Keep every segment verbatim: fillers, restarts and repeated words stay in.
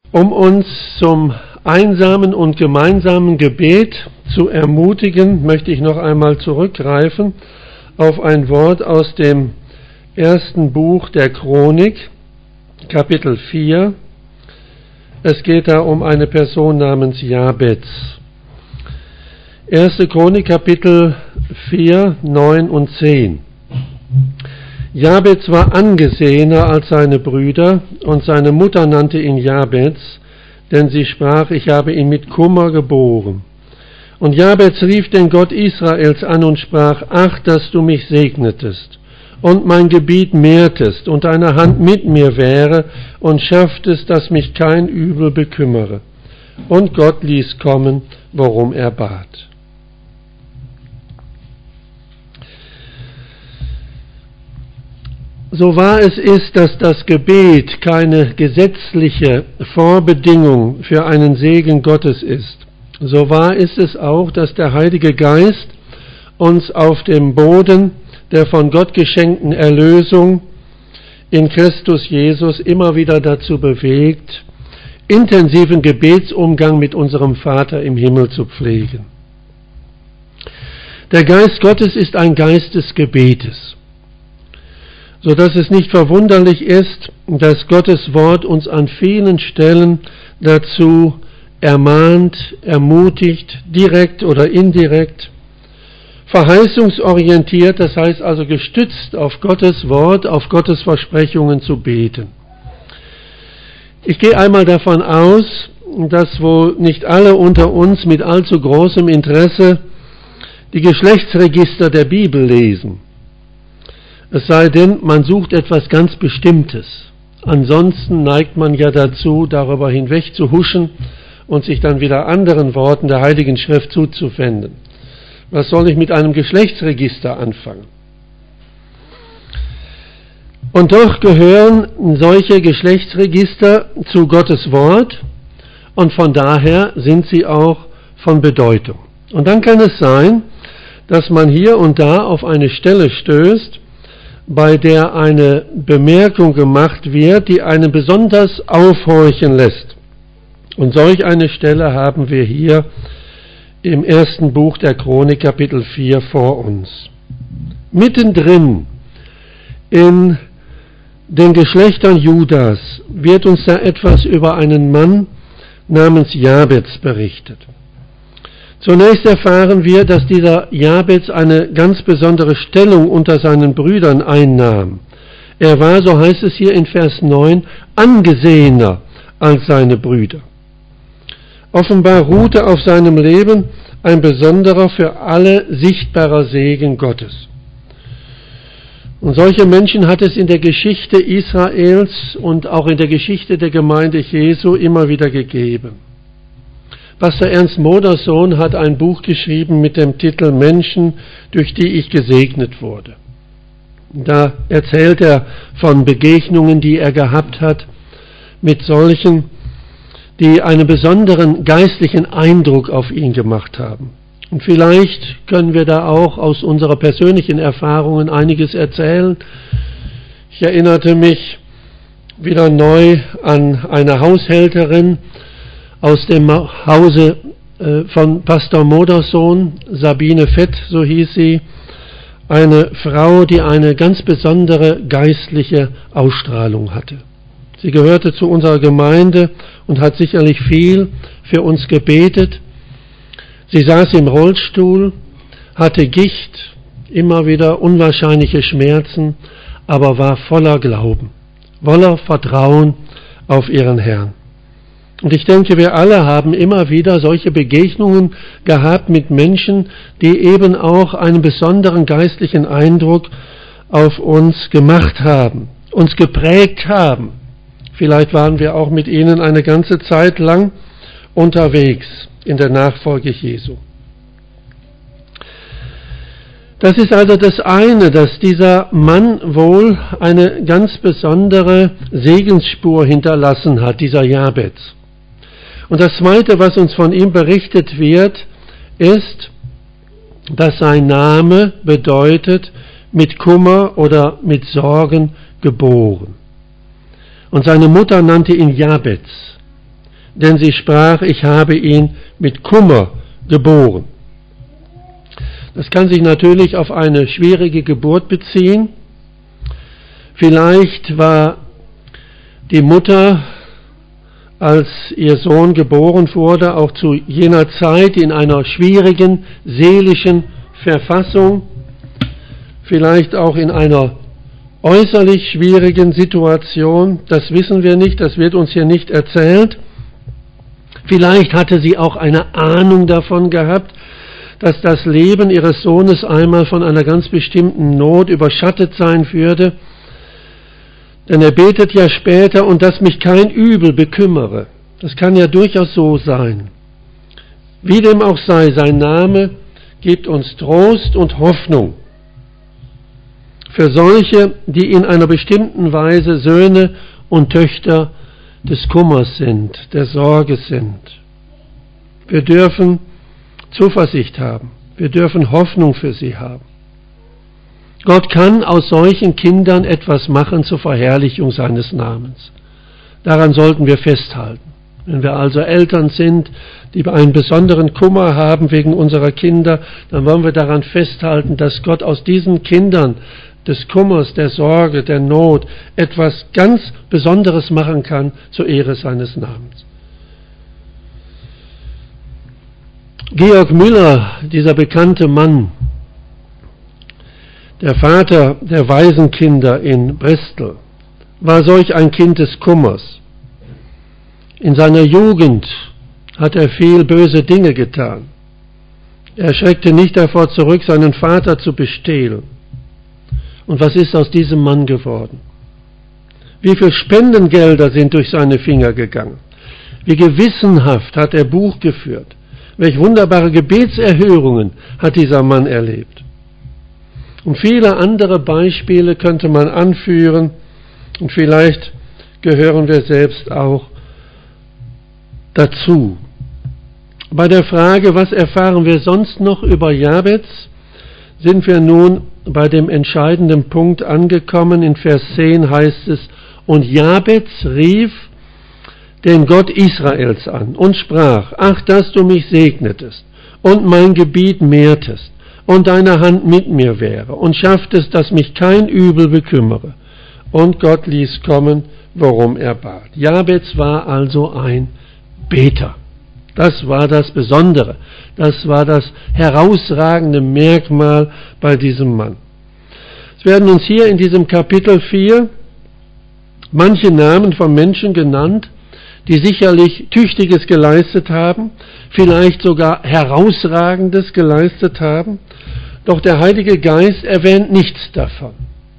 Um uns zum einsamen und gemeinsamen Gebet zu ermutigen, möchte ich noch einmal zurückgreifen auf ein Wort aus dem ersten Buch der Chronik, Kapitel vier. Es geht da um eine Person namens Jabez. erste Chronik, Kapitel vier, neun und zehn. Jabez war angesehener als seine Brüder, und seine Mutter nannte ihn Jabez, denn sie sprach, ich habe ihn mit Kummer geboren. Und Jabez rief den Gott Israels an und sprach, ach, dass du mich segnetest und mein Gebiet mehrtest und deine Hand mit mir wäre und schafftest, dass mich kein Übel bekümmere. Und Gott ließ kommen, worum er bat. So wahr es ist, dass das Gebet keine gesetzliche Vorbedingung für einen Segen Gottes ist, so wahr ist es auch, dass der Heilige Geist uns auf dem Boden der von Gott geschenkten Erlösung in Christus Jesus immer wieder dazu bewegt, intensiven Gebetsumgang mit unserem Vater im Himmel zu pflegen. Der Geist Gottes ist ein Geist des Gebetes, so dass es nicht verwunderlich ist, dass Gottes Wort uns an vielen Stellen dazu ermahnt, ermutigt, direkt oder indirekt, verheißungsorientiert, das heißt also gestützt auf Gottes Wort, auf Gottes Versprechungen zu beten. Ich gehe einmal davon aus, dass wohl nicht alle unter uns mit allzu großem Interesse die Geschlechtsregister der Bibel lesen. Es sei denn, man sucht etwas ganz Bestimmtes. Ansonsten neigt man ja dazu, darüber hinweg zu huschen und sich dann wieder anderen Worten der Heiligen Schrift zuzuwenden. Was soll ich mit einem Geschlechtsregister anfangen? Und doch gehören solche Geschlechtsregister zu Gottes Wort und von daher sind sie auch von Bedeutung. Und dann kann es sein, dass man hier und da auf eine Stelle stößt, bei der eine Bemerkung gemacht wird, die einen besonders aufhorchen lässt. Und solch eine Stelle haben wir hier im ersten Buch der Chronik, Kapitel vier, vor uns. Mittendrin in den Geschlechtern Judas wird uns da etwas über einen Mann namens Jabez berichtet. Zunächst erfahren wir, dass dieser Jabez eine ganz besondere Stellung unter seinen Brüdern einnahm. Er war, so heißt es hier in Vers neun, angesehener als seine Brüder. Offenbar ruhte auf seinem Leben ein besonderer, für alle sichtbarer Segen Gottes. Und solche Menschen hat es in der Geschichte Israels und auch in der Geschichte der Gemeinde Jesu immer wieder gegeben. Pastor Ernst Modersohn hat ein Buch geschrieben mit dem Titel Menschen, durch die ich gesegnet wurde. Da erzählt er von Begegnungen, die er gehabt hat mit solchen, die einen besonderen geistlichen Eindruck auf ihn gemacht haben. Und vielleicht können wir da auch aus unserer persönlichen Erfahrungen einiges erzählen. Ich erinnerte mich wieder neu an eine Haushälterin aus dem Hause von Pastor Modersohn, Sabine Fett, so hieß sie, eine Frau, die eine ganz besondere geistliche Ausstrahlung hatte. Sie gehörte zu unserer Gemeinde und hat sicherlich viel für uns gebetet. Sie saß im Rollstuhl, hatte Gicht, immer wieder unwahrscheinliche Schmerzen, aber war voller Glauben, voller Vertrauen auf ihren Herrn. Und ich denke, wir alle haben immer wieder solche Begegnungen gehabt mit Menschen, die eben auch einen besonderen geistlichen Eindruck auf uns gemacht haben, uns geprägt haben. Vielleicht waren wir auch mit ihnen eine ganze Zeit lang unterwegs in der Nachfolge Jesu. Das ist also das eine, dass dieser Mann wohl eine ganz besondere Segensspur hinterlassen hat, dieser Jabez. Und das Zweite, was uns von ihm berichtet wird, ist, dass sein Name bedeutet, mit Kummer oder mit Sorgen geboren. Und seine Mutter nannte ihn Jabez. denn sie sprach, ich habe ihn mit Kummer geboren. Das kann sich natürlich auf eine schwierige Geburt beziehen. Vielleicht war die Mutter, als ihr Sohn geboren wurde, auch zu jener Zeit in einer schwierigen seelischen Verfassung, vielleicht auch in einer äußerlich schwierigen Situation, das wissen wir nicht, das wird uns hier nicht erzählt. Vielleicht hatte sie auch eine Ahnung davon gehabt, dass das Leben ihres Sohnes einmal von einer ganz bestimmten Not überschattet sein würde. Denn er betet ja später, und dass mich kein Übel bekümmere. Das kann ja durchaus so sein. Wie dem auch sei, sein Name gibt uns Trost und Hoffnung für solche, die in einer bestimmten Weise Söhne und Töchter des Kummers sind, der Sorge sind. Wir dürfen Zuversicht haben. Wir dürfen Hoffnung für sie haben. Gott kann aus solchen Kindern etwas machen zur Verherrlichung seines Namens. Daran sollten wir festhalten. Wenn wir also Eltern sind, die einen besonderen Kummer haben wegen unserer Kinder, dann wollen wir daran festhalten, dass Gott aus diesen Kindern des Kummers, der Sorge, der Not etwas ganz Besonderes machen kann zur Ehre seines Namens. Georg Müller, dieser bekannte Mann, der Vater der Waisenkinder in Bristol, war solch ein Kind des Kummers. In seiner Jugend hat er viel böse Dinge getan. Er schreckte nicht davor zurück, seinen Vater zu bestehlen. Und was ist aus diesem Mann geworden? Wie viel Spendengelder sind durch seine Finger gegangen? Wie gewissenhaft hat er Buch geführt? Welch wunderbare Gebetserhörungen hat dieser Mann erlebt? Und viele andere Beispiele könnte man anführen, und vielleicht gehören wir selbst auch dazu. Bei der Frage, was erfahren wir sonst noch über Jabez, sind wir nun bei dem entscheidenden Punkt angekommen. In Vers zehn heißt es, und Jabez rief den Gott Israels an und sprach, ach, dass du mich segnetest und mein Gebiet mehrtest und deine Hand mit mir wäre und schafftest, dass mich kein Übel bekümmere. Und Gott ließ kommen, worum er bat. Jabez war also ein Beter. Das war das Besondere. Das war das herausragende Merkmal bei diesem Mann. Es werden uns hier in diesem Kapitel vier manche Namen von Menschen genannt, die sicherlich Tüchtiges geleistet haben, vielleicht sogar Herausragendes geleistet haben, doch der Heilige Geist erwähnt nichts davon.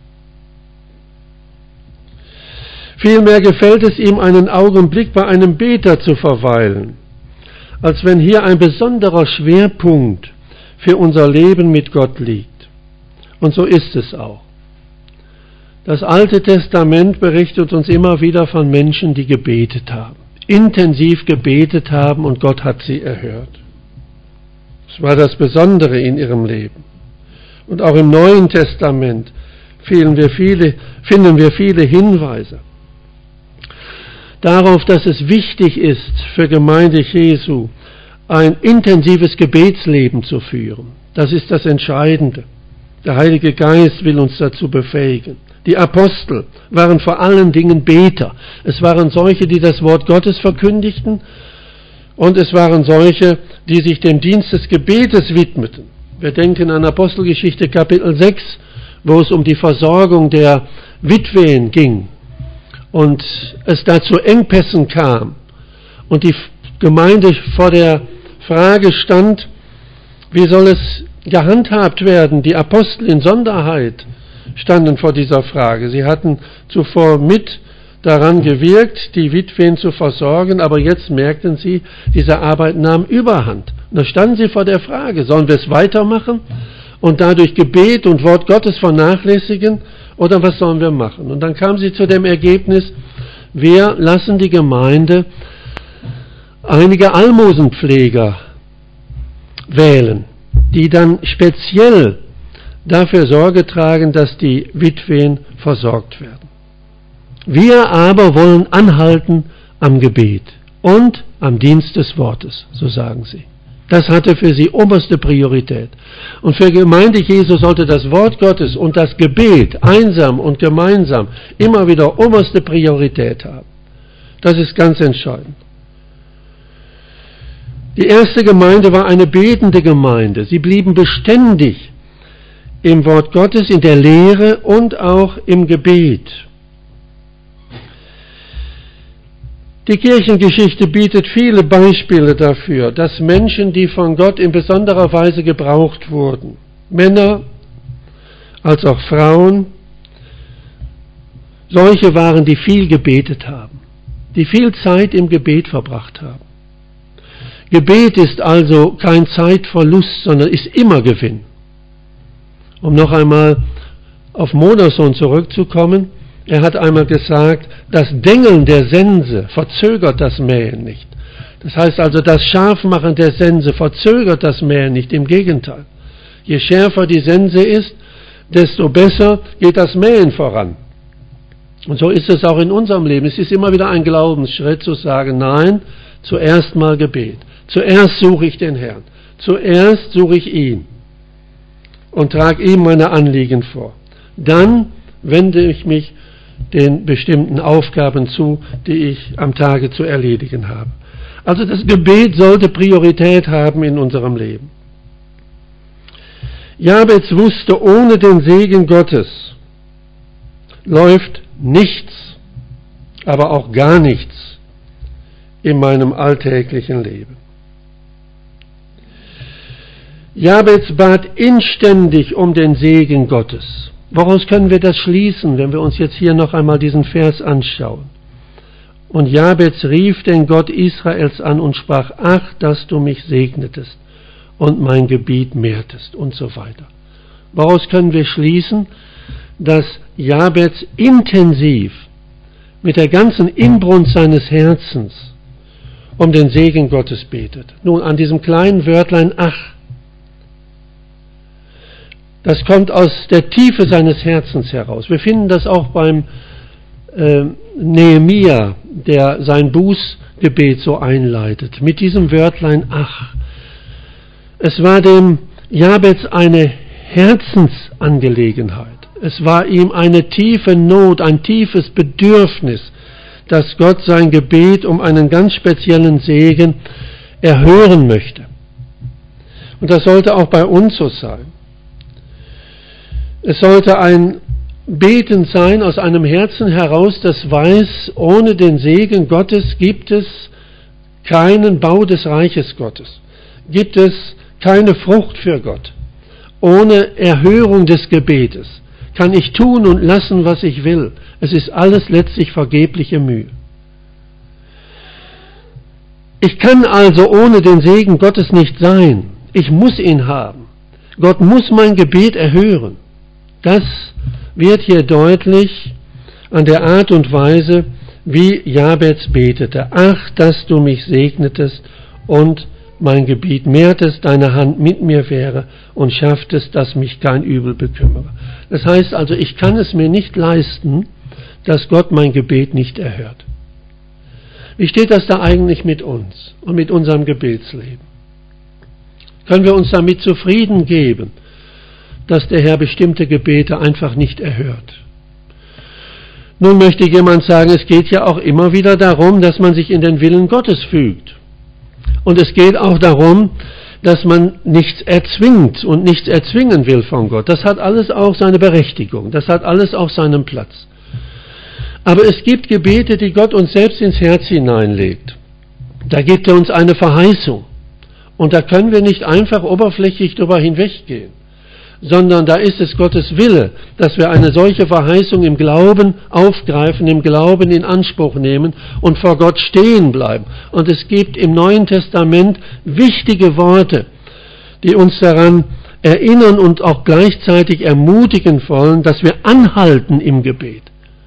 Vielmehr gefällt es ihm, einen Augenblick bei einem Beter zu verweilen, als wenn hier ein besonderer Schwerpunkt für unser Leben mit Gott liegt. Und so ist es auch. Das Alte Testament berichtet uns immer wieder von Menschen, die gebetet haben, intensiv gebetet haben, und Gott hat sie erhört. Das war das Besondere in ihrem Leben. Und auch im Neuen Testament finden wir viele, finden wir viele Hinweise darauf, dass es wichtig ist für Gemeinde Jesu, ein intensives Gebetsleben zu führen. Das ist das Entscheidende. Der Heilige Geist will uns dazu befähigen. Die Apostel waren vor allen Dingen Beter. Es waren solche, die das Wort Gottes verkündigten, und es waren solche, die sich dem Dienst des Gebetes widmeten. Wir denken an Apostelgeschichte Kapitel sechs, wo es um die Versorgung der Witwen ging und es da zu Engpässen kam und die Gemeinde vor der Frage stand, wie soll es gehandhabt werden? Die Apostel in Sonderheit standen vor dieser Frage. Sie hatten zuvor mit daran gewirkt, die Witwen zu versorgen, aber jetzt merkten sie, diese Arbeit nahm Überhand. Und da standen sie vor der Frage, sollen wir es weitermachen und dadurch Gebet und Wort Gottes vernachlässigen, oder was sollen wir machen? Und dann kamen sie zu dem Ergebnis, wir lassen die Gemeinde einige Almosenpfleger wählen, die dann speziell dafür Sorge tragen, dass die Witwen versorgt werden. Wir aber wollen anhalten am Gebet und am Dienst des Wortes, so sagen sie. Das hatte für sie oberste Priorität. Und für Gemeinde Jesu sollte das Wort Gottes und das Gebet einsam und gemeinsam immer wieder oberste Priorität haben. Das ist ganz entscheidend. Die erste Gemeinde war eine betende Gemeinde. Sie blieben beständig im Wort Gottes, in der Lehre und auch im Gebet. Die Kirchengeschichte bietet viele Beispiele dafür, dass Menschen, die von Gott in besonderer Weise gebraucht wurden, Männer als auch Frauen, solche waren, die viel gebetet haben, die viel Zeit im Gebet verbracht haben. Gebet ist also kein Zeitverlust, sondern ist immer Gewinn. Um noch einmal auf Modersohn zurückzukommen, er hat einmal gesagt, das Dengeln der Sense verzögert das Mähen nicht. Das heißt also, das Scharfmachen der Sense verzögert das Mähen nicht, im Gegenteil. Je schärfer die Sense ist, desto besser geht das Mähen voran. Und so ist es auch in unserem Leben. Es ist immer wieder ein Glaubensschritt zu sagen, nein, zuerst mal Gebet. Zuerst suche ich den Herrn. Zuerst suche ich ihn und trage ihm meine Anliegen vor. Dann wende ich mich den bestimmten Aufgaben zu, die ich am Tage zu erledigen habe. Also das Gebet sollte Priorität haben in unserem Leben. Jabez wusste, ohne den Segen Gottes läuft nichts, aber auch gar nichts in meinem alltäglichen Leben. Jabez bat inständig um den Segen Gottes. Woraus können wir das schließen, wenn wir uns jetzt hier noch einmal diesen Vers anschauen? Und Jabez rief den Gott Israels an und sprach, ach, dass du mich segnetest und mein Gebiet mehrtest und so weiter. Woraus können wir schließen, dass Jabez intensiv mit der ganzen Inbrunst seines Herzens um den Segen Gottes betet. Nun, an diesem kleinen Wörtlein ach, das kommt aus der Tiefe seines Herzens heraus. Wir finden das auch beim äh, Nehemia, der sein Bußgebet so einleitet, mit diesem Wörtlein ach. Es war dem Jabez eine Herzensangelegenheit. Es war ihm eine tiefe Not, ein tiefes Bedürfnis, dass Gott sein Gebet um einen ganz speziellen Segen erhören möchte. Und das sollte auch bei uns so sein. Es sollte ein Beten sein aus einem Herzen heraus, das weiß, ohne den Segen Gottes gibt es keinen Bau des Reiches Gottes, gibt es keine Frucht für Gott. Ohne Erhörung des Gebetes kann ich tun und lassen, was ich will. Es ist alles letztlich vergebliche Mühe. Ich kann also ohne den Segen Gottes nicht sein. Ich muss ihn haben. Gott muss mein Gebet erhören. Das wird hier deutlich an der Art und Weise, wie Jabez betete. Ach, dass du mich segnetest und mein Gebiet mehrtest, deine Hand mit mir wäre und schafftest, dass mich kein Übel bekümmere. Das heißt also, ich kann es mir nicht leisten, dass Gott mein Gebet nicht erhört. Wie steht das da eigentlich mit uns und mit unserem Gebetsleben? Können wir uns damit zufrieden geben, dass der Herr bestimmte Gebete einfach nicht erhört? Nun möchte jemand sagen, es geht ja auch immer wieder darum, dass man sich in den Willen Gottes fügt. Und es geht auch darum, dass man nichts erzwingt und nichts erzwingen will von Gott. Das hat alles auch seine Berechtigung, das hat alles auch seinen Platz. Aber es gibt Gebete, die Gott uns selbst ins Herz hineinlegt. Da gibt er uns eine Verheißung. Und da können wir nicht einfach oberflächlich drüber hinweggehen, sondern da ist es Gottes Wille, dass wir eine solche Verheißung im Glauben aufgreifen, im Glauben in Anspruch nehmen und vor Gott stehen bleiben. Und es gibt im Neuen Testament wichtige Worte, die uns daran erinnern und auch gleichzeitig ermutigen wollen, dass wir anhalten im Gebet.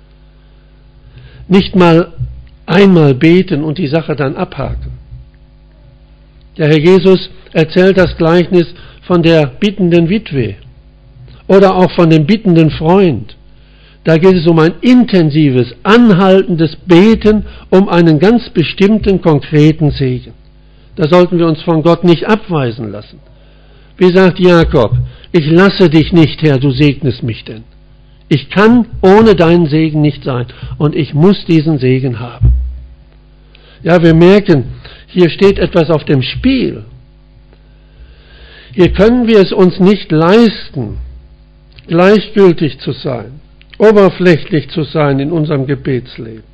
Nicht mal einmal beten und die Sache dann abhaken. Der Herr Jesus erzählt das Gleichnis von der bittenden Witwe oder auch von dem bittenden Freund, Da geht es um ein intensives, anhaltendes Beten um einen ganz bestimmten, konkreten Segen. Da sollten wir uns von Gott nicht abweisen lassen. Wie sagt Jakob, ich lasse dich nicht, Herr, du segnest mich denn. Ich kann ohne deinen Segen nicht sein und ich muss diesen Segen haben. Ja, wir merken, hier steht etwas auf dem Spiel. Hier können wir es uns nicht leisten, gleichgültig zu sein, oberflächlich zu sein in unserem Gebetsleben.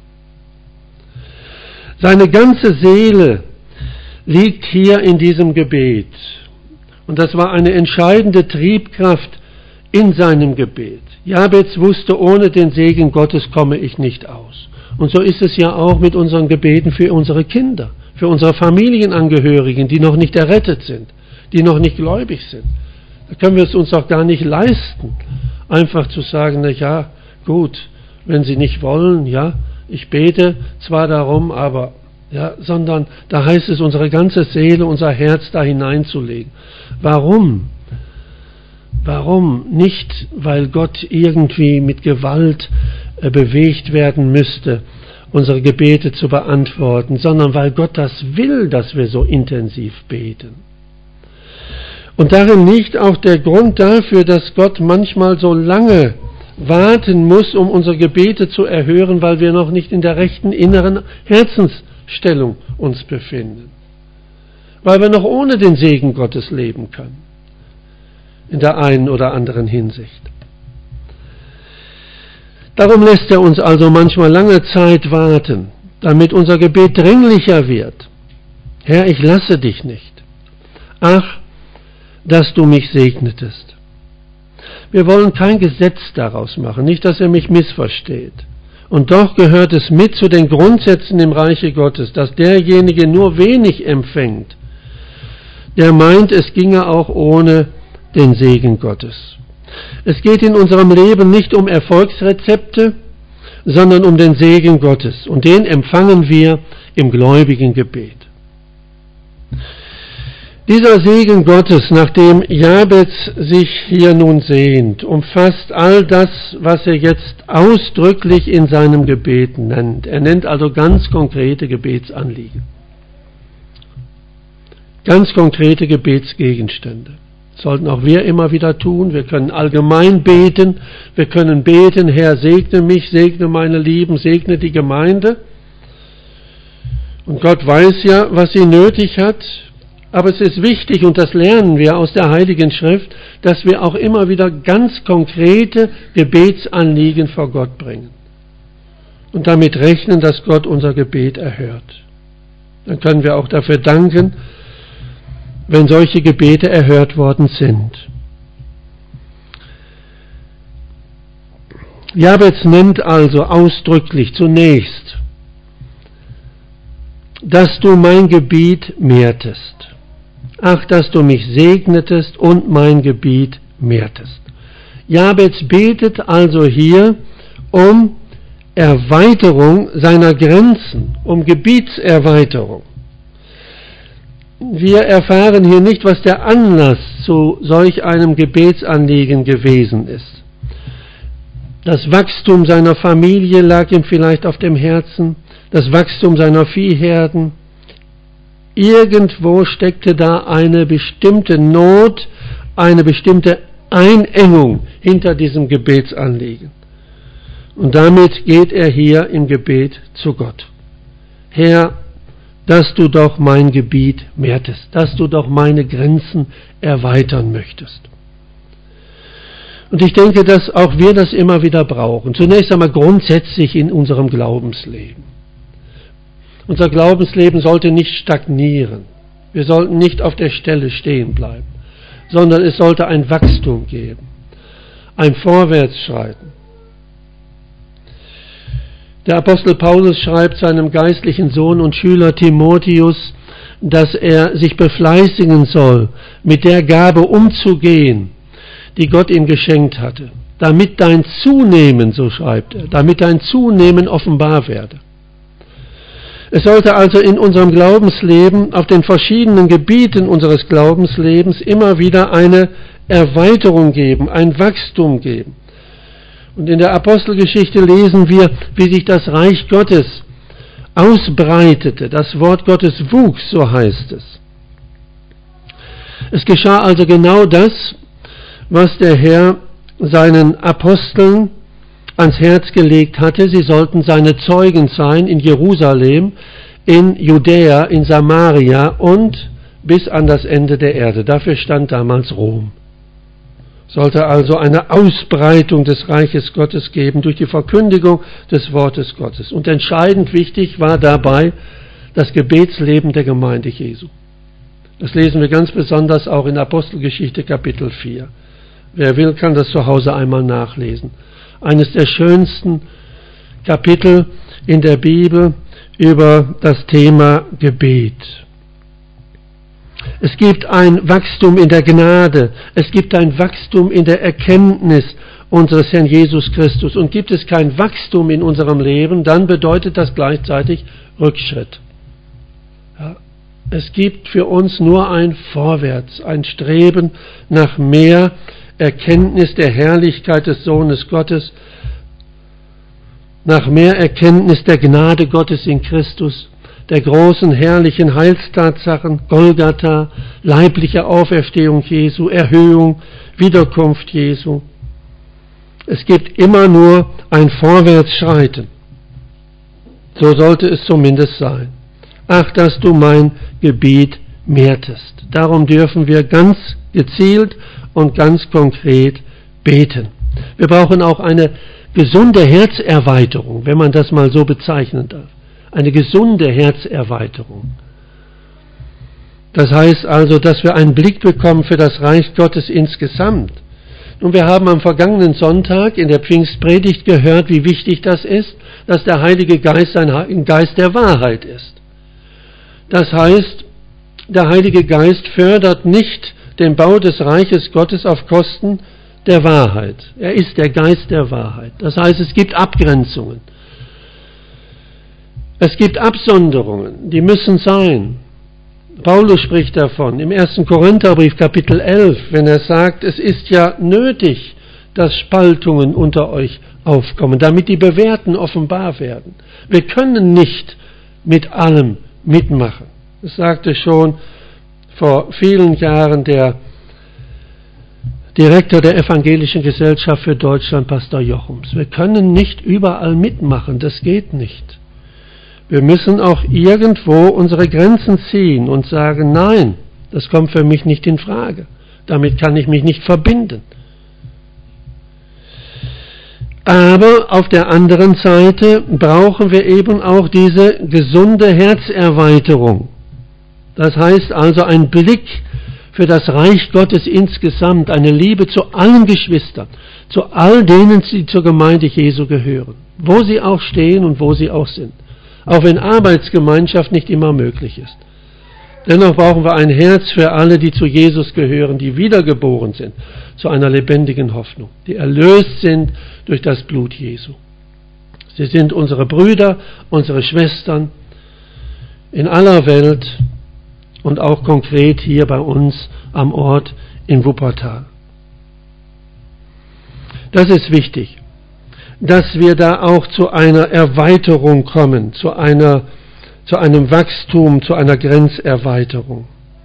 Seine ganze Seele liegt hier in diesem Gebet. Und das war eine entscheidende Triebkraft in seinem Gebet. Jabez wusste, ohne den Segen Gottes komme ich nicht aus. Und so ist es ja auch mit unseren Gebeten für unsere Kinder, für unsere Familienangehörigen, die noch nicht errettet sind, die noch nicht gläubig sind. Da können wir es uns auch gar nicht leisten, einfach zu sagen, na ja, gut, wenn sie nicht wollen, ja, ich bete zwar darum, aber, ja, sondern da heißt es, unsere ganze Seele, unser Herz da hineinzulegen. Warum? Warum? Nicht, weil Gott irgendwie mit Gewalt äh, bewegt werden müsste, unsere Gebete zu beantworten, sondern weil Gott das will, dass wir so intensiv beten. Und darin liegt auch der Grund dafür, dass Gott manchmal so lange warten muss, um unsere Gebete zu erhören, weil wir noch nicht in der rechten inneren Herzensstellung uns befinden. Weil wir noch ohne den Segen Gottes leben können. In der einen oder anderen Hinsicht. Darum lässt er uns also manchmal lange Zeit warten, damit unser Gebet dringlicher wird. Herr, ich lasse dich nicht. Ach, dass du mich segnetest. Wir wollen kein Gesetz daraus machen, nicht, dass er mich missversteht. Und doch gehört es mit zu den Grundsätzen im Reiche Gottes, dass derjenige nur wenig empfängt, der meint, es ginge auch ohne den Segen Gottes. Es geht in unserem Leben nicht um Erfolgsrezepte, sondern um den Segen Gottes. Und den empfangen wir im gläubigen Gebet. Dieser Segen Gottes, nach dem Jabez sich hier nun sehnt, umfasst all das, was er jetzt ausdrücklich in seinem Gebet nennt. Er nennt also ganz konkrete Gebetsanliegen. Ganz konkrete Gebetsgegenstände. Das sollten auch wir immer wieder tun. Wir können allgemein beten. Wir können beten, Herr, segne mich, segne meine Lieben, segne die Gemeinde. Und Gott weiß ja, was sie nötig hat. Aber es ist wichtig, und das lernen wir aus der Heiligen Schrift, dass wir auch immer wieder ganz konkrete Gebetsanliegen vor Gott bringen. Und damit rechnen, dass Gott unser Gebet erhört. Dann können wir auch dafür danken, wenn solche Gebete erhört worden sind. Jabez nennt also ausdrücklich zunächst, dass du mein Gebiet mehrtest. Ach, dass du mich segnetest und mein Gebiet mehrtest. Jabez betet also hier um Erweiterung seiner Grenzen, um Gebietserweiterung. Wir erfahren hier nicht, was der Anlass zu solch einem Gebetsanliegen gewesen ist. Das Wachstum seiner Familie lag ihm vielleicht auf dem Herzen, das Wachstum seiner Viehherden. Irgendwo steckte da eine bestimmte Not, eine bestimmte Einengung hinter diesem Gebetsanliegen. Und damit geht er hier im Gebet zu Gott. Herr, dass du doch mein Gebiet mehrtest, dass du doch meine Grenzen erweitern möchtest. Und ich denke, dass auch wir das immer wieder brauchen. Zunächst einmal grundsätzlich in unserem Glaubensleben. Unser Glaubensleben sollte nicht stagnieren. Wir sollten nicht auf der Stelle stehen bleiben, sondern es sollte ein Wachstum geben, ein Vorwärtsschreiten. Der Apostel Paulus schreibt seinem geistlichen Sohn und Schüler Timotheus, dass er sich befleißigen soll, mit der Gabe umzugehen, die Gott ihm geschenkt hatte, damit dein Zunehmen, so schreibt er, damit dein Zunehmen offenbar werde. Es sollte also in unserem Glaubensleben, auf den verschiedenen Gebieten unseres Glaubenslebens immer wieder eine Erweiterung geben, ein Wachstum geben. Und in der Apostelgeschichte lesen wir, wie sich das Reich Gottes ausbreitete. Das Wort Gottes wuchs, so heißt es. Es geschah also genau das, was der Herr seinen Aposteln ans Herz gelegt hatte. Sie sollten seine Zeugen sein in Jerusalem, in Judäa, in Samaria und bis an das Ende der Erde. Dafür stand damals Rom. Sollte also eine Ausbreitung des Reiches Gottes geben durch die Verkündigung des Wortes Gottes. Und entscheidend wichtig war dabei das Gebetsleben der Gemeinde Jesu. Das lesen wir ganz besonders auch in Apostelgeschichte Kapitel vier. Wer will, kann das zu Hause einmal nachlesen. Eines der schönsten Kapitel in der Bibel über das Thema Gebet. Es gibt ein Wachstum in der Gnade, es gibt ein Wachstum in der Erkenntnis unseres Herrn Jesus Christus. Und gibt es kein Wachstum in unserem Leben, dann bedeutet das gleichzeitig Rückschritt. Ja, es gibt für uns nur ein Vorwärts, ein Streben nach mehr Erkenntnis der Herrlichkeit des Sohnes Gottes, nach mehr Erkenntnis der Gnade Gottes in Christus, der großen, herrlichen Heilstatsachen, Golgatha, leibliche Auferstehung Jesu, Erhöhung, Wiederkunft Jesu. Es gibt immer nur ein Vorwärtsschreiten. So sollte es zumindest sein. Ach, dass du mein Gebiet mehrtest. Darum dürfen wir ganz gezielt und ganz konkret beten. Wir brauchen auch eine gesunde Herzerweiterung, wenn man das mal so bezeichnen darf. Eine gesunde Herzerweiterung. Das heißt also, dass wir einen Blick bekommen für das Reich Gottes insgesamt. Nun, wir haben am vergangenen Sonntag in der Pfingstpredigt gehört, wie wichtig das ist, dass der Heilige Geist ein Geist der Wahrheit ist. Das heißt, der Heilige Geist fördert nicht den Bau des Reiches Gottes auf Kosten der Wahrheit. Er ist der Geist der Wahrheit. Das heißt, es gibt Abgrenzungen. Es gibt Absonderungen, die müssen sein. Paulus spricht davon im ersten Korintherbrief Kapitel elf, wenn er sagt, es ist ja nötig, dass Spaltungen unter euch aufkommen, damit die Bewährten offenbar werden. Wir können nicht mit allem mitmachen. Das sagte schon vor vielen Jahren der Direktor der Evangelischen Gesellschaft für Deutschland, Pastor Jochums. Wir können nicht überall mitmachen, das geht nicht. Wir müssen auch irgendwo unsere Grenzen ziehen und sagen, nein, das kommt für mich nicht in Frage. Damit kann ich mich nicht verbinden. Aber auf der anderen Seite brauchen wir eben auch diese gesunde Herzerweiterung. Das heißt also ein Blick für das Reich Gottes insgesamt, eine Liebe zu allen Geschwistern, zu all denen, die zur Gemeinde Jesu gehören, wo sie auch stehen und wo sie auch sind. Auch wenn Arbeitsgemeinschaft nicht immer möglich ist. Dennoch brauchen wir ein Herz für alle, die zu Jesus gehören, die wiedergeboren sind, zu einer lebendigen Hoffnung, die erlöst sind durch das Blut Jesu. Sie sind unsere Brüder, unsere Schwestern in aller Welt und auch konkret hier bei uns am Ort in Wuppertal. Das ist wichtig, dass wir da auch zu einer Erweiterung kommen, zu einer, zu einem Wachstum, zu einer Grenzerweiterung.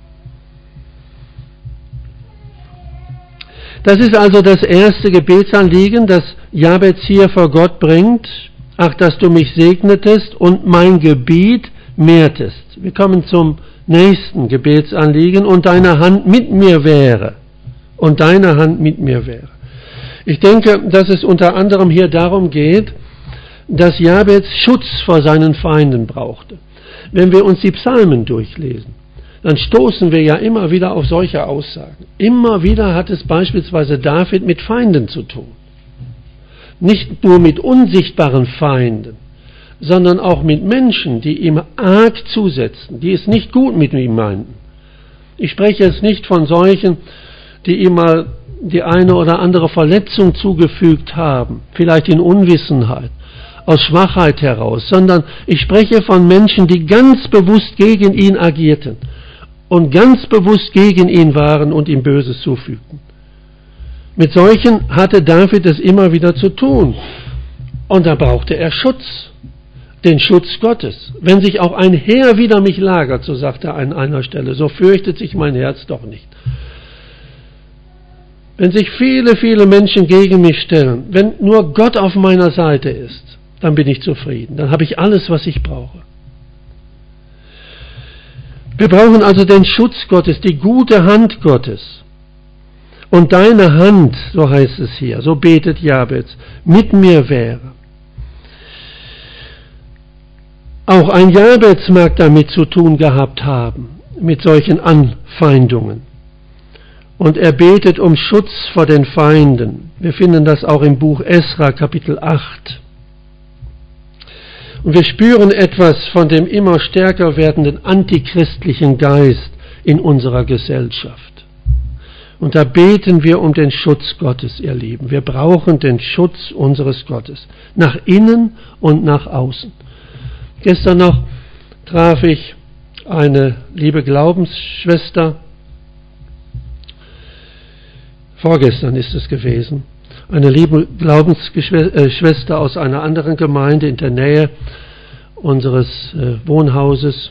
Das ist also das erste Gebetsanliegen, das Jabez hier vor Gott bringt. Ach, dass du mich segnetest und mein Gebiet mehrtest. Wir kommen zum nächsten Gebetsanliegen, und deine Hand mit mir wäre. Und deine Hand mit mir wäre. Ich denke, dass es unter anderem hier darum geht, dass Jabez Schutz vor seinen Feinden brauchte. Wenn wir uns die Psalmen durchlesen, dann stoßen wir ja immer wieder auf solche Aussagen. Immer wieder hat es beispielsweise David mit Feinden zu tun. Nicht nur mit unsichtbaren Feinden, sondern auch mit Menschen, die ihm arg zusetzen, die es nicht gut mit ihm meinten. Ich spreche jetzt nicht von solchen, die ihm mal die eine oder andere Verletzung zugefügt haben, vielleicht in Unwissenheit, aus Schwachheit heraus, sondern ich spreche von Menschen, die ganz bewusst gegen ihn agierten und ganz bewusst gegen ihn waren und ihm Böses zufügten. Mit solchen hatte David es immer wieder zu tun. Und da brauchte er Schutz, den Schutz Gottes. Wenn sich auch ein Heer wider mich lagert, so sagt er an einer Stelle, so fürchtet sich mein Herz doch nicht. Wenn sich viele, viele Menschen gegen mich stellen, wenn nur Gott auf meiner Seite ist, dann bin ich zufrieden. Dann habe ich alles, was ich brauche. Wir brauchen also den Schutz Gottes, die gute Hand Gottes. Und deine Hand, so heißt es hier, so betet Jabez, mit mir wäre. Auch ein Jabez mag damit zu tun gehabt haben, mit solchen Anfeindungen. Und er betet um Schutz vor den Feinden. Wir finden das auch im Buch Esra, Kapitel acht. Und wir spüren etwas von dem immer stärker werdenden antichristlichen Geist in unserer Gesellschaft. Und da beten wir um den Schutz Gottes, ihr Lieben. Wir brauchen den Schutz unseres Gottes, nach innen und nach außen. Gestern noch traf ich eine liebe Glaubensschwester, vorgestern ist es gewesen, eine liebe Glaubensschwester aus einer anderen Gemeinde in der Nähe unseres Wohnhauses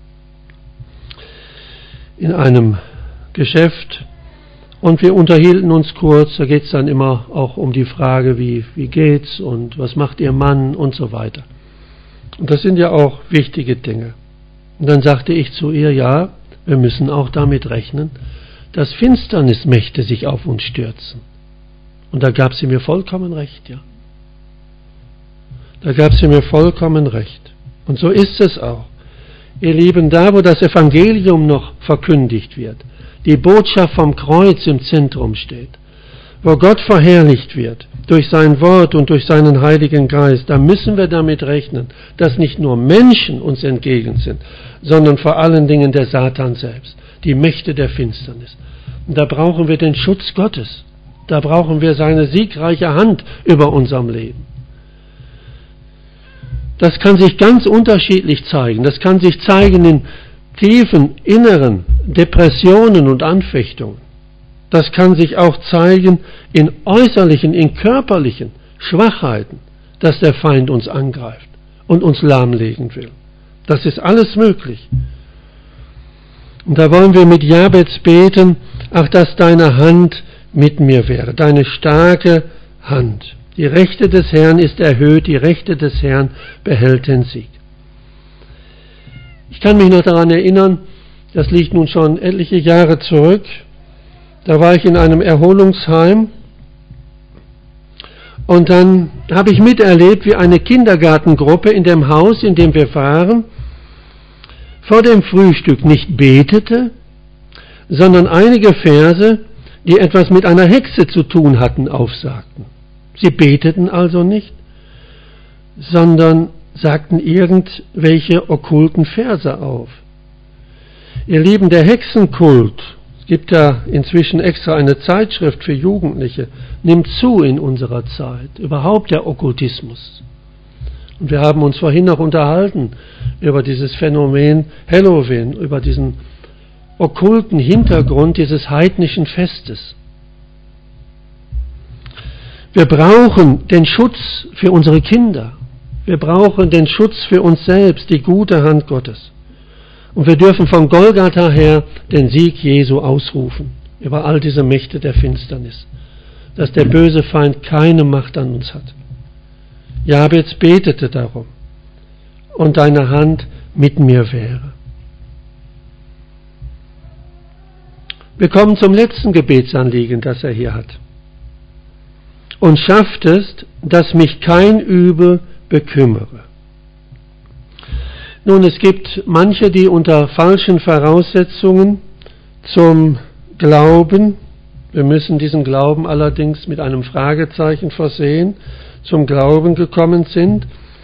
in einem Geschäft. Und wir unterhielten uns kurz, da geht es dann immer auch um die Frage, wie, wie geht's und was macht ihr Mann und so weiter. Und das sind ja auch wichtige Dinge. Und dann sagte ich zu ihr, ja, wir müssen auch damit rechnen, dass Finsternismächte sich auf uns stürzen. Und da gab sie mir vollkommen recht, ja. Da gab sie mir vollkommen recht. Und so ist es auch. Ihr Lieben, da wo das Evangelium noch verkündigt wird, die Botschaft vom Kreuz im Zentrum steht, wo Gott verherrlicht wird, durch sein Wort und durch seinen Heiligen Geist, da müssen wir damit rechnen, dass nicht nur Menschen uns entgegen sind, sondern vor allen Dingen der Satan selbst, die Mächte der Finsternis. Und da brauchen wir den Schutz Gottes. Da brauchen wir seine siegreiche Hand über unserem Leben. Das kann sich ganz unterschiedlich zeigen. Das kann sich zeigen in tiefen inneren Depressionen und Anfechtungen. Das kann sich auch zeigen in äußerlichen, in körperlichen Schwachheiten, dass der Feind uns angreift und uns lahmlegen will. Das ist alles möglich. Und da wollen wir mit Jabez beten, ach, dass deine Hand mit mir wäre, deine starke Hand. Die Rechte des Herrn ist erhöht, die Rechte des Herrn behält den Sieg. Ich kann mich noch daran erinnern, das liegt nun schon etliche Jahre zurück, da war ich in einem Erholungsheim und dann habe ich miterlebt, wie eine Kindergartengruppe in dem Haus, in dem wir waren, vor dem Frühstück nicht betete, sondern einige Verse, die etwas mit einer Hexe zu tun hatten, aufsagten. Sie beteten also nicht, sondern sagten irgendwelche okkulten Verse auf. Ihr Lieben, der Hexenkult, es gibt ja inzwischen extra eine Zeitschrift für Jugendliche, nimmt zu in unserer Zeit, überhaupt der Okkultismus. Und wir haben uns vorhin noch unterhalten über dieses Phänomen Halloween, über diesen okkulten Hintergrund dieses heidnischen Festes. Wir brauchen den Schutz für unsere Kinder. Wir brauchen den Schutz für uns selbst, die gute Hand Gottes. Und wir dürfen von Golgatha her den Sieg Jesu ausrufen über all diese Mächte der Finsternis, dass der böse Feind keine Macht an uns hat. Jabez betete darum, und deine Hand mit mir wäre. Wir kommen zum letzten Gebetsanliegen, das er hier hat. Und schafftest, dass mich kein Übel bekümmere. Nun, es gibt manche, die unter falschen Voraussetzungen zum Glauben, wir müssen diesen Glauben allerdings mit einem Fragezeichen versehen, zum Glauben gekommen sind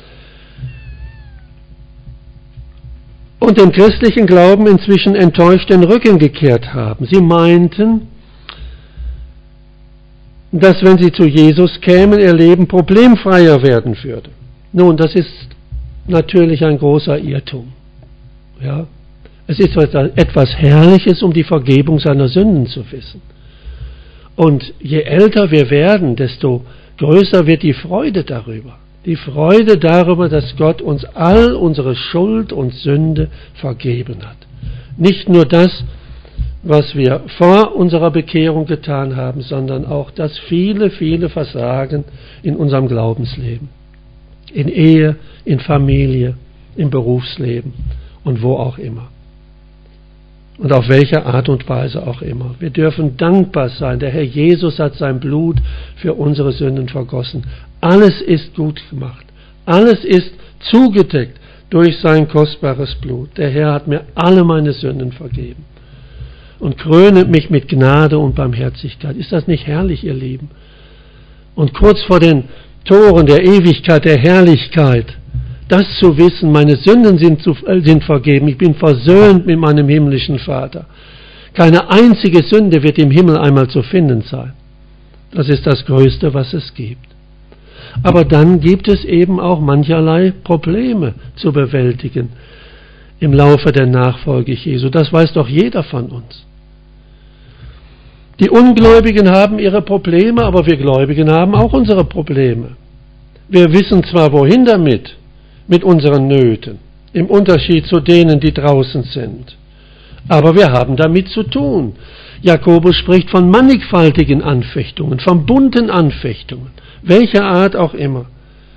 und dem christlichen Glauben inzwischen enttäuscht den Rücken gekehrt haben. Sie meinten, dass wenn sie zu Jesus kämen, ihr Leben problemfreier werden würde. Nun, das ist natürlich ein großer Irrtum. Ja? Es ist etwas Herrliches, um die Vergebung seiner Sünden zu wissen. Und je älter wir werden, desto größer wird die Freude darüber. Die Freude darüber, dass Gott uns all unsere Schuld und Sünde vergeben hat. Nicht nur das, was wir vor unserer Bekehrung getan haben, sondern auch das viele, viele Versagen in unserem Glaubensleben. In Ehe, in Familie, im Berufsleben und wo auch immer. Und auf welche Art und Weise auch immer. Wir dürfen dankbar sein. Der Herr Jesus hat sein Blut für unsere Sünden vergossen. Alles ist gut gemacht. Alles ist zugedeckt durch sein kostbares Blut. Der Herr hat mir alle meine Sünden vergeben und krönet mich mit Gnade und Barmherzigkeit. Ist das nicht herrlich, ihr Lieben? Und kurz vor den Toren der Ewigkeit, der Herrlichkeit, das zu wissen, meine Sünden sind, zu, äh, sind vergeben, ich bin versöhnt mit meinem himmlischen Vater. Keine einzige Sünde wird im Himmel einmal zu finden sein. Das ist das Größte, was es gibt. Aber dann gibt es eben auch mancherlei Probleme zu bewältigen im Laufe der Nachfolge Jesu. Das weiß doch jeder von uns. Die Ungläubigen haben ihre Probleme, aber wir Gläubigen haben auch unsere Probleme. Wir wissen zwar, wohin damit, mit unseren Nöten, im Unterschied zu denen, die draußen sind. Aber wir haben damit zu tun. Jakobus spricht von mannigfaltigen Anfechtungen, von bunten Anfechtungen, welcher Art auch immer.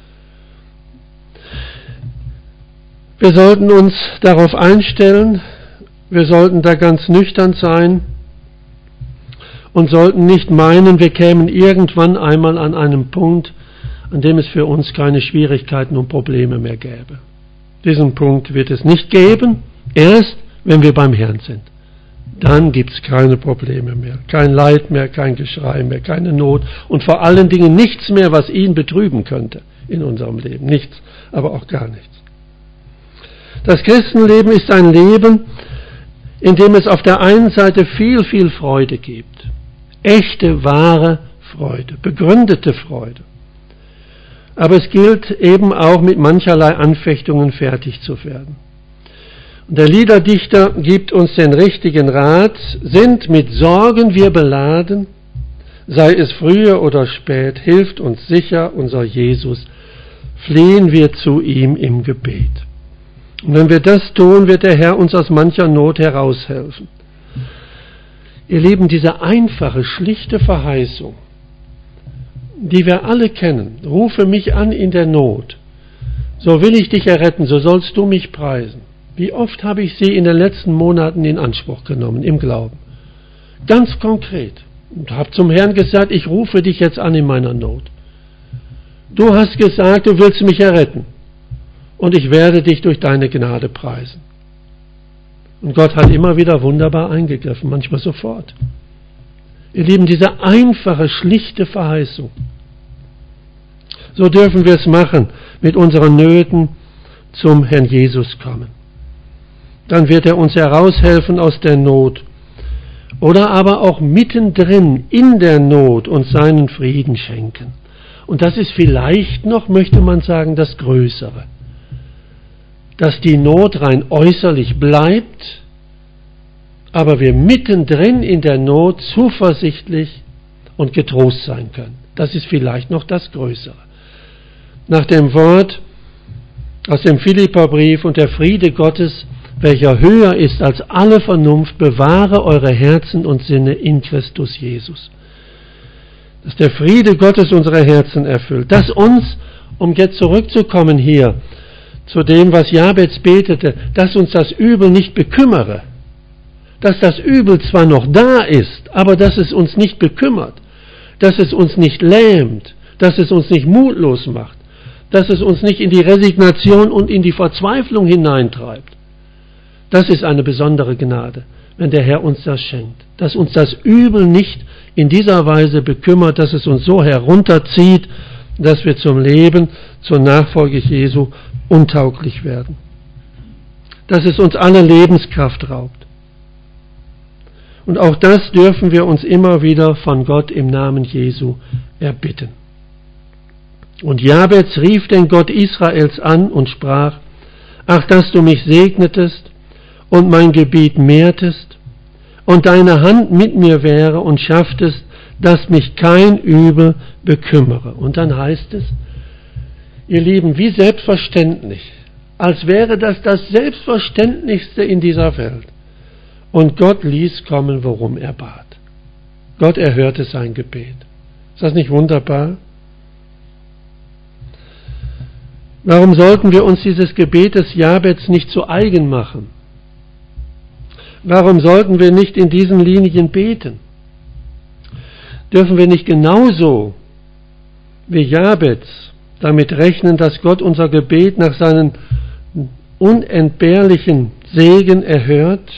Wir sollten uns darauf einstellen, wir sollten da ganz nüchtern sein und sollten nicht meinen, wir kämen irgendwann einmal an einem Punkt, an dem es für uns keine Schwierigkeiten und Probleme mehr gäbe. Diesen Punkt wird es nicht geben, erst wenn wir beim Herrn sind. Dann gibt es keine Probleme mehr, kein Leid mehr, kein Geschrei mehr, keine Not und vor allen Dingen nichts mehr, was ihn betrüben könnte in unserem Leben. Nichts, aber auch gar nichts. Das Christenleben ist ein Leben, in dem es auf der einen Seite viel, viel Freude gibt. Echte, wahre Freude, begründete Freude. Aber es gilt eben auch mit mancherlei Anfechtungen fertig zu werden. Und der Liederdichter gibt uns den richtigen Rat: Sind mit Sorgen wir beladen, sei es früher oder spät, hilft uns sicher unser Jesus, flehen wir zu ihm im Gebet. Und wenn wir das tun, wird der Herr uns aus mancher Not heraushelfen. Ihr Lieben, diese einfache, schlichte Verheißung, die wir alle kennen: Rufe mich an in der Not, so will ich dich erretten, so sollst du mich preisen. Wie oft habe ich sie in den letzten Monaten in Anspruch genommen, im Glauben. Ganz konkret. Und habe zum Herrn gesagt, ich rufe dich jetzt an in meiner Not. Du hast gesagt, du willst mich erretten. Und ich werde dich durch deine Gnade preisen. Und Gott hat immer wieder wunderbar eingegriffen, manchmal sofort. Ihr Lieben, diese einfache, schlichte Verheißung. So dürfen wir es machen, mit unseren Nöten zum Herrn Jesus kommen. Dann wird er uns heraushelfen aus der Not. Oder aber auch mittendrin in der Not uns seinen Frieden schenken. Und das ist vielleicht noch, möchte man sagen, das Größere. Dass die Not rein äußerlich bleibt, aber wir mittendrin in der Not zuversichtlich und getrost sein können. Das ist vielleicht noch das Größere. Nach dem Wort aus dem Philipperbrief: Und der Friede Gottes, welcher höher ist als alle Vernunft, bewahre eure Herzen und Sinne in Christus Jesus. Dass der Friede Gottes unsere Herzen erfüllt. Dass uns, um jetzt zurückzukommen hier zu dem, was Jabez betete, dass uns das Übel nicht bekümmere. Dass das Übel zwar noch da ist, aber dass es uns nicht bekümmert. Dass es uns nicht lähmt. Dass es uns nicht mutlos macht. Dass es uns nicht in die Resignation und in die Verzweiflung hineintreibt. Das ist eine besondere Gnade, wenn der Herr uns das schenkt. Dass uns das Übel nicht in dieser Weise bekümmert, dass es uns so herunterzieht, dass wir zum Leben, zur Nachfolge Jesu untauglich werden. Dass es uns alle Lebenskraft raubt. Und auch das dürfen wir uns immer wieder von Gott im Namen Jesu erbitten. Und Jabez rief den Gott Israels an und sprach: Ach, dass du mich segnetest und mein Gebiet mehrtest und deine Hand mit mir wäre und schafftest, dass mich kein Übel bekümmere. Und dann heißt es, ihr Lieben, wie selbstverständlich, als wäre das das Selbstverständlichste in dieser Welt. Und Gott ließ kommen, worum er bat. Gott erhörte sein Gebet. Ist das nicht wunderbar? Warum sollten wir uns dieses Gebet des Jabez nicht zu eigen machen? Warum sollten wir nicht in diesen Linien beten? Dürfen wir nicht genauso wie Jabez damit rechnen, dass Gott unser Gebet nach seinem unentbehrlichen Segen erhört?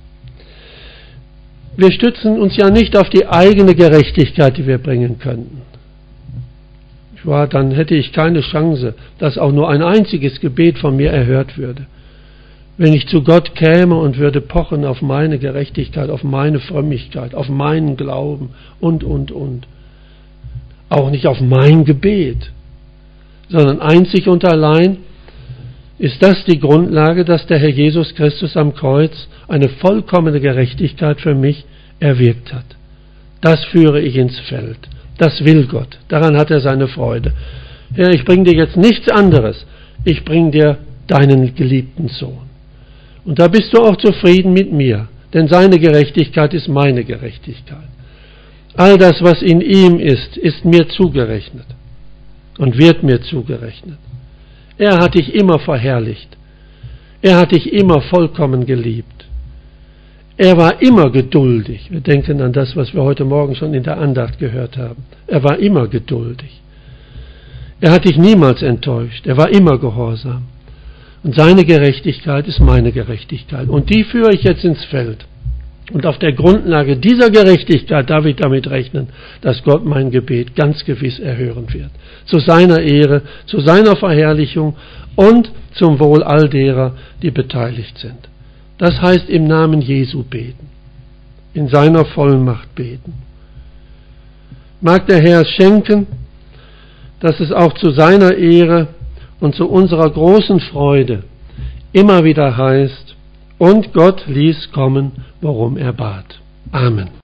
Wir stützen uns ja nicht auf die eigene Gerechtigkeit, die wir bringen könnten. Ja, dann hätte ich keine Chance, dass auch nur ein einziges Gebet von mir erhört würde. Wenn ich zu Gott käme und würde pochen auf meine Gerechtigkeit, auf meine Frömmigkeit, auf meinen Glauben und, und, und. Auch nicht auf mein Gebet, sondern einzig und allein ist das die Grundlage, dass der Herr Jesus Christus am Kreuz eine vollkommene Gerechtigkeit für mich erwirkt hat. Das führe ich ins Feld. Das will Gott. Daran hat er seine Freude. Herr, ich bringe dir jetzt nichts anderes. Ich bringe dir deinen geliebten Sohn. Und da bist du auch zufrieden mit mir, denn seine Gerechtigkeit ist meine Gerechtigkeit. All das, was in ihm ist, ist mir zugerechnet und wird mir zugerechnet. Er hat dich immer verherrlicht. Er hat dich immer vollkommen geliebt. Er war immer geduldig. Wir denken an das, was wir heute Morgen schon in der Andacht gehört haben. Er war immer geduldig. Er hat dich niemals enttäuscht. Er war immer gehorsam. Und seine Gerechtigkeit ist meine Gerechtigkeit. Und die führe ich jetzt ins Feld. Und auf der Grundlage dieser Gerechtigkeit darf ich damit rechnen, dass Gott mein Gebet ganz gewiss erhören wird. Zu seiner Ehre, zu seiner Verherrlichung und zum Wohl all derer, die beteiligt sind. Das heißt im Namen Jesu beten, in seiner Vollmacht beten. Mag der Herr es schenken, dass es auch zu seiner Ehre und zu unserer großen Freude immer wieder heißt, und Gott ließ kommen, worum er bat. Amen.